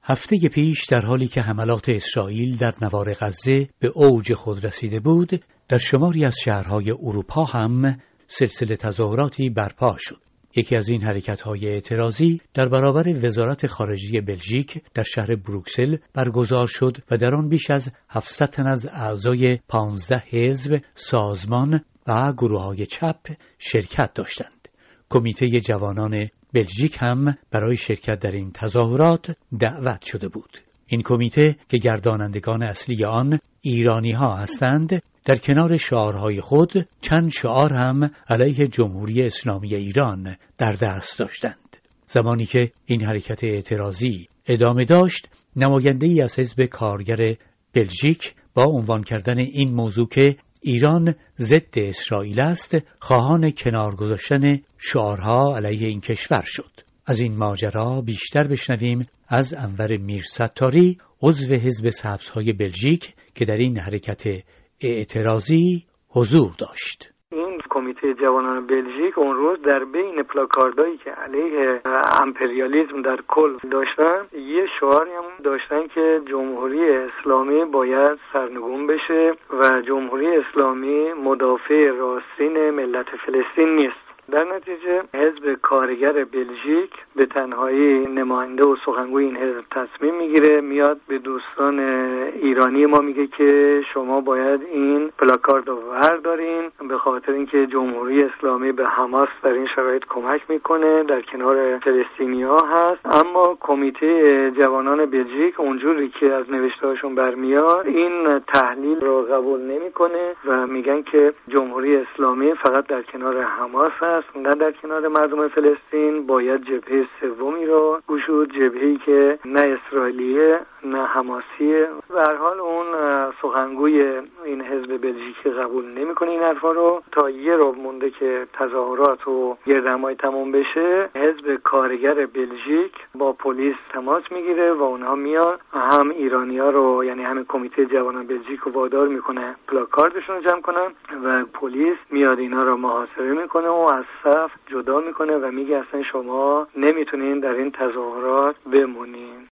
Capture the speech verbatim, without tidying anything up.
هفته پیش در حالی که حملات اسرائیل در نوار غزه به اوج خود رسیده بود، در شماری از شهرهای اروپا هم سلسله تظاهراتی برپا شد. یکی از این حرکت‌های اعتراضی در برابر وزارت خارجه بلژیک در شهر بروکسل برگزار شد و در آن بیش از هفتصد تن از اعضای پانزده حزب، سازمان و گروه‌های چپ شرکت داشتند. کمیته جوانان بلژیک هم برای شرکت در این تظاهرات دعوت شده بود. این کمیته که گردانندگان اصلی آن ایرانی‌ها هستند، در کنار شعارهای خود چند شعار هم علیه جمهوری اسلامی ایران در دست داشتند. زمانی که این حرکت اعتراضی ادامه داشت، نماینده‌ای از حزب کارگر بلژیک با عنوان کردن این موضوع که ایران ضد اسرائیل است، خواهان کنار گذاشتن شعارها علیه این کشور شد. از این ماجرا بیشتر بشنویم از انور میرستاری، عضو حزب سبزهای بلژیک که در این حرکت اعتراضی حضور داشت. این کمیته جوانان بلژیک اون روز در بین پلاکاردایی که علیه امپریالیسم در کل داشتن، یه شعاری هم داشتن که جمهوری اسلامی باید سرنگون بشه و جمهوری اسلامی مدافع راستین ملت فلسطین نیست. در نتیجه حزب کارگر بلژیک به تنهایی نماینده و سخنگوی این حزب تصمیم میگیره، میاد به دوستان ایرانی ما میگه که شما باید این پلاکارد رو بردارین به خاطر اینکه جمهوری اسلامی به حماس در این شرایط کمک میکنه، در کنار فلسطینی‌ها هست. اما کمیته جوانان بلژیک اونجوری که از نوشته‌هاشون برمیاد این تحلیل رو قبول نمیکنه و میگن که جمهوری اسلامی فقط در کنار حماس هست، نه در کنار مردم فلسطین. باید جبهه سومی رو گشود، جبهه‌ای که نه اسرائیلیه نه حماسیه. به هر حال اون سخنگوی این حزب بلژیکی قبول نمیکنه این حرفا رو. تا یه رو مونده که تظاهرات و گردهمایی تموم بشه، حزب کارگر بلژیک با پلیس تماس میگیره و اونها میان هم ایرانی‌ها رو، یعنی هم کمیته جوانان بلژیک رو وادار میکنه پلاکاردشون رو جمع کنن و پلیس میاد اینا رو محاصره میکنه و از صف جدا میکنه و میگه اصلا شما نمیتونین در این تظاهرات بمونین.